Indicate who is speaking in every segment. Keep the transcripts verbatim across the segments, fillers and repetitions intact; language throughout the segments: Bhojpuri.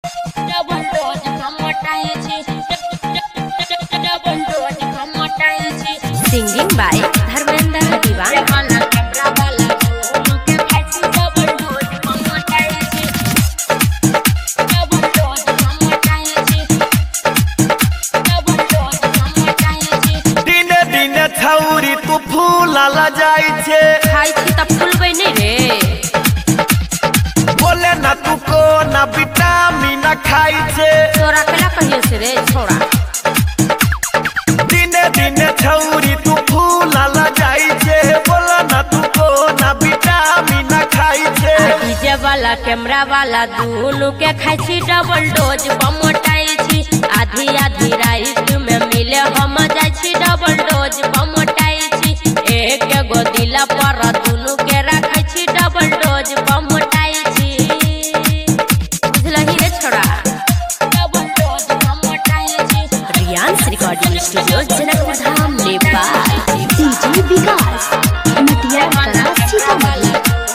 Speaker 1: Singing by Dharmendra Diwan.
Speaker 2: छौरी तू फूला जाई छे
Speaker 1: खाई छी त फूलबै नै रे
Speaker 2: बोले ना तू को ना विटामिन खाई छे
Speaker 1: तोरा कला कहियो से रे छोरा
Speaker 2: दिने दिने छौरी तू फूला जाई छे बोले ना तू को ना विटामिन खाई छे
Speaker 1: डीजे वाला कैमरा वाला दोनों के खाई छी डबल डोज बमोटाई छी आधी आधी रात में मिले हम जाई छी डबल डोज बमोटाई छी एक गो दिला पर दोनों के रखै छी डबल डोज बमोटाई छी बुझलही रे छोरा डबल डोज बमोटाई छी रियांस recording studio Janakpur Dham Nepal
Speaker 3: DJ Vikas Matiya Kala Sitamarhi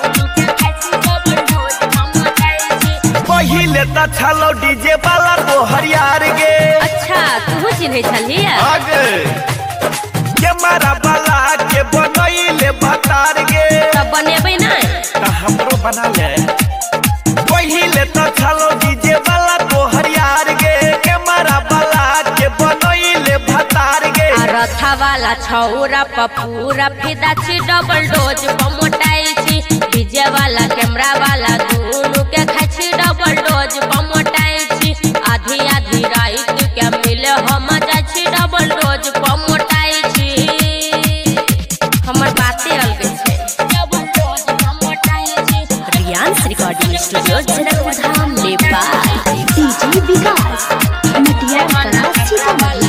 Speaker 2: पहिले त छलो डीजे वाला तो हरियार गे
Speaker 1: अच्छा तू चिन्है छलिए
Speaker 2: आगे कैमरा वाला के बनैले बतार गे
Speaker 1: तब बनेबै नै
Speaker 2: त हमरो बना ले पहिले त छलो डीजे वाला तो हरियार गे कैमरा वाला के बनैले बतार गे
Speaker 1: रथा वाला छौरा पपूरा फिदा छी डबल डोज बमोटाई छी डीजे वाला कैमरा वाला दोनों के खाई छी डबल डोज बमोटाई छी आधी आधी रात के मिले हम जाई छी डबल डोज बमोटाई छी हमर बाते अलग छै डबल डोज बमोटाई छी रियांस recording studio Janakpur Dham Nepal
Speaker 3: DJ Vikas Matiya Kala Sitamarhi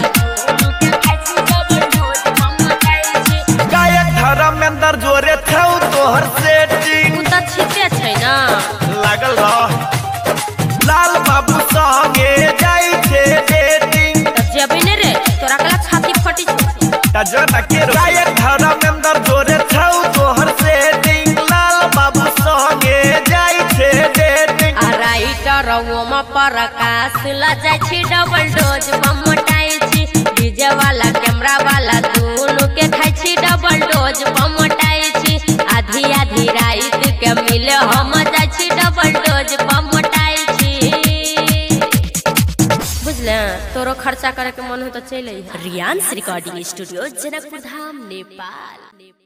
Speaker 2: गायक धर्मेंद्र जोरे छौ तोहर सेटिंग
Speaker 1: त ठीके छै ना
Speaker 2: लागल रह लाल बाबू संगे जाई छे डेटिंग
Speaker 1: त जेबै नै रे तोरा कला छाती फटी छै
Speaker 2: त जना के गायक धर्मेंद्र जोरे छौ तोहर सेटिंग लाल बाबू संगे जाई छे डेटिंग
Speaker 1: आ राइटर ओमा प्रकाश ला जाई छी डबल डोज बमोटाई छी डीजे वाला कैमरा वाला दोनों के खाई छी डबल डोज बमोटाई छी आधी आधी रात के मिले हम जाई छी डबल डोज बमोटाई छी बुझले तोरो खर्चा करे के मन हो तो चले रियांस रिकॉर्डिंग स्टूडियो जनकपुर धाम नेपाल।